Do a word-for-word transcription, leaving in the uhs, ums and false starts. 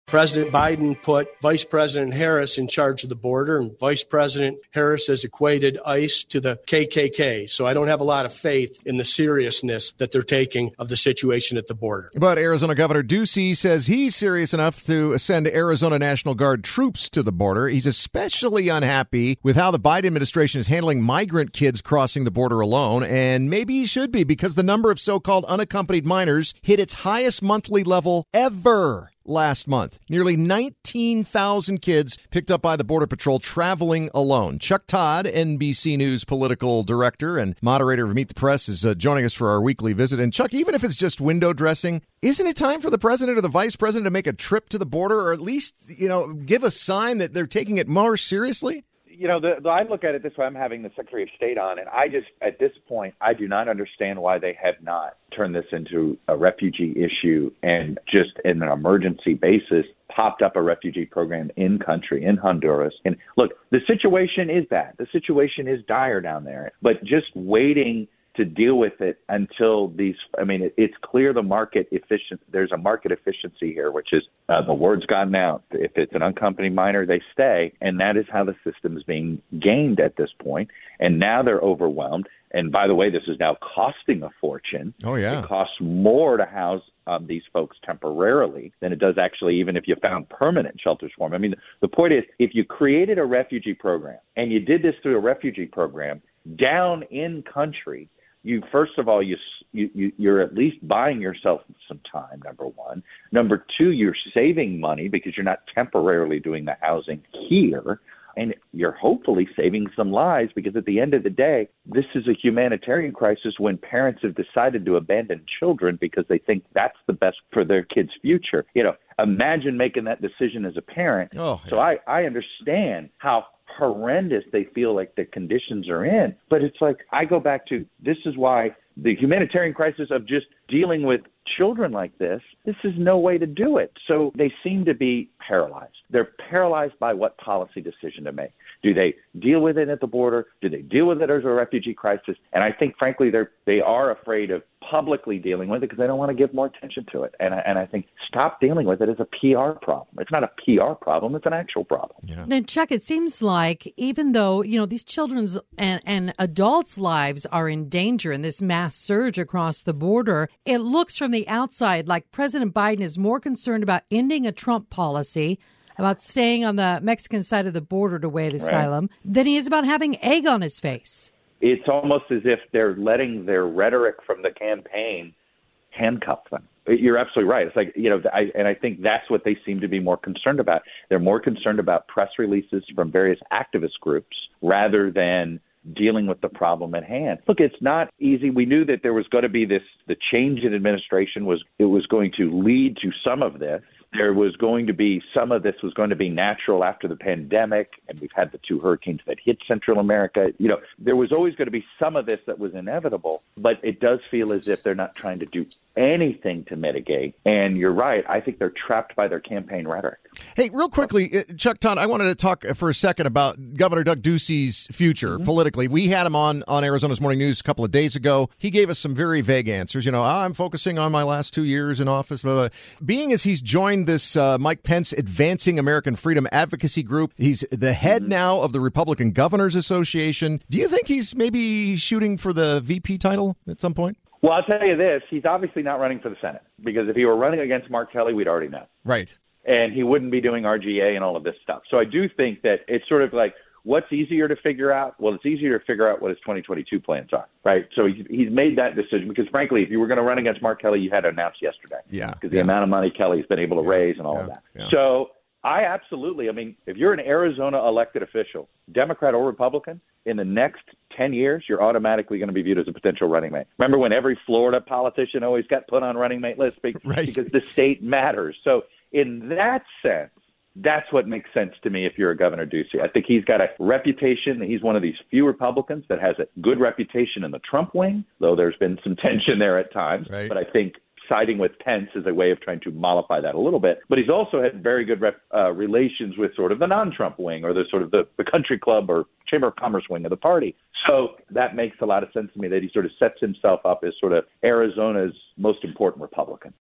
President Biden put Vice President Harris in charge of the border, and Vice President Harris has equated ICE to the K K K. So I don't have a lot of faith in the seriousness that they're taking of the situation at the border. But Arizona Governor Ducey says he's serious enough to send Arizona National Guard troops to the border. He's especially unhappy with how the Biden administration is handling migrant kids crossing the border alone, and maybe he should be, because the number of so-called unaccompanied minors hit its highest monthly level ever last month. Nearly nineteen thousand kids picked up by the Border Patrol traveling alone. Chuck Todd, N B C News political director and moderator of Meet the Press, is uh, joining us for our weekly visit. And Chuck, even if it's just window dressing, isn't it time for the president or the vice president to make a trip to the border, or at least, you know, give a sign that they're taking it more seriously? You know, the, the, I look at it this way. I'm having the Secretary of State on, and I just, at this point, I do not understand why they have not turned this into a refugee issue and just in an emergency basis popped up a refugee program in country, in Honduras. And look, the situation is bad. The situation is dire down there. But just waiting to deal with it until these, I mean, it, it's clear the market efficient, there's a market efficiency here, which is uh, the word's gotten out. If it's an unaccompanied minor, they stay. And that is how the system is being gamed at this point. And now they're overwhelmed. And by the way, this is now costing a fortune. Oh, yeah. It costs more to house um, these folks temporarily than it does actually even if you found permanent shelters for them. I mean, the point is, if you created a refugee program and you did this through a refugee program down in country, you first of all, you, you, you're at least buying yourself some time, number one. Number two, you're saving money because you're not temporarily doing the housing here. And you're hopefully saving some lives because at the end of the day, this is a humanitarian crisis when parents have decided to abandon children because they think that's the best for their kid's future. You know, imagine making that decision as a parent. Oh, yeah. So I, I understand how horrendous they feel like the conditions are in. But it's like, I go back to, this is why the humanitarian crisis of just dealing with children like this, this is no way to do it. So they seem to be paralyzed. They're paralyzed by what policy decision to make. Do they deal with it at the border? Do they deal with it as a refugee crisis? And I think, frankly, they're, they are afraid of publicly dealing with it because they don't want to give more attention to it. And, and I think stop dealing with it as a P R problem. It's not a P R problem. It's an actual problem. Yeah. Now, Chuck, it seems like even though, you know, these children's and, and adults' lives are in danger in this mass surge across the border, it looks from the outside like President Biden is more concerned about ending a Trump policy, about staying on the Mexican side of the border to wait asylum, right, than he is about having egg on his face. It's almost as if they're letting their rhetoric from the campaign handcuff them. You're absolutely right. It's like, you know, I, and I think that's what they seem to be more concerned about. They're more concerned about press releases from various activist groups rather than dealing with the problem at hand. Look, it's not easy. We knew that there was going to be this, the change in administration was, it was going to lead to some of this. There was going to be, some of this was going to be natural after the pandemic, and we've had the two hurricanes that hit Central America. You know, there was always going to be some of this that was inevitable, but it does feel as if they're not trying to do anything to mitigate. And you're right. I think they're trapped by their campaign rhetoric. Hey, real quickly, Chuck Todd, I wanted to talk for a second about Governor Doug Ducey's future mm-hmm. politically. We had him on, on Arizona's Morning News a couple of days ago. He gave us some very vague answers. You know, I'm focusing on my last two years in office. Blah, blah. Being as he's joined this uh, Mike Pence Advancing American Freedom Advocacy Group, he's the head mm-hmm. now of the Republican Governors Association. Do you think he's maybe shooting for the V P title at some point? Well, I'll tell you this. He's obviously not running for the Senate because if he were running against Mark Kelly, we'd already know. Right. And he wouldn't be doing R G A and all of this stuff. So I do think that it's sort of like, what's easier to figure out? Well, it's easier to figure out what his twenty twenty-two plans are, right? So he's, he's made that decision because, frankly, if you were going to run against Mark Kelly, you had to announce yesterday. Yeah. Because the yeah. amount of money Kelly's been able to yeah. raise and all yeah. of that. Yeah. So I absolutely, I mean, if you're an Arizona elected official, Democrat or Republican, in the next ten years, you're automatically going to be viewed as a potential running mate. Remember when every Florida politician always got put on running mate lists because, right. because the state matters. So in that sense, that's what makes sense to me if you're a Governor Ducey. I think he's got a reputation. He's one of these few Republicans that has a good reputation in the Trump wing, though there's been some tension there at times. Right. But I think siding with Pence is a way of trying to mollify that a little bit. But he's also had very good rep, uh, relations with sort of the non-Trump wing or the sort of the, the country club or Chamber of Commerce wing of the party. So that makes a lot of sense to me that he sort of sets himself up as sort of Arizona's most important Republican.